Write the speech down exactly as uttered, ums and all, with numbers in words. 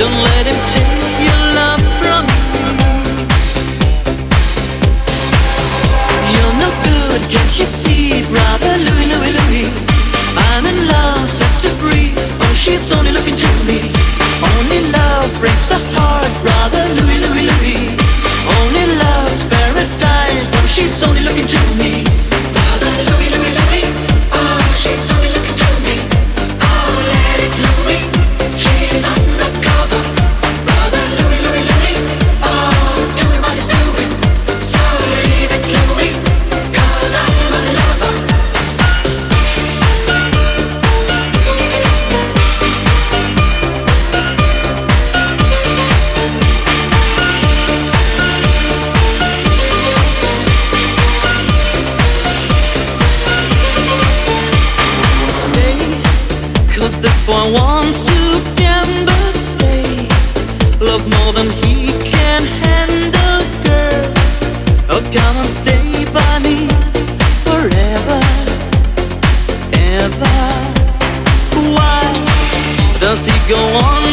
Don't let him take your love from you. You're no good, can't you see, brother Louie, Louie, Louie? I'm in love, set to free. Oh, she's only looking to me. Only love breaks a heart, brother Louie, Louie, Louie. Only love's paradise. Oh, she's only looking to me. Brother Louie, Louie, Louie. Oh, she's only looking to me. Oh, let it Louie. She's undercover. Brother Louie, Louie, Louie. Oh, doing what he's doing. So leave it Louie, 'cause I'm a lover. Cause this boy wants to gamble, stay. Loves more than he can handle, girl. Oh, come and stay by me forever, ever. Why does he go on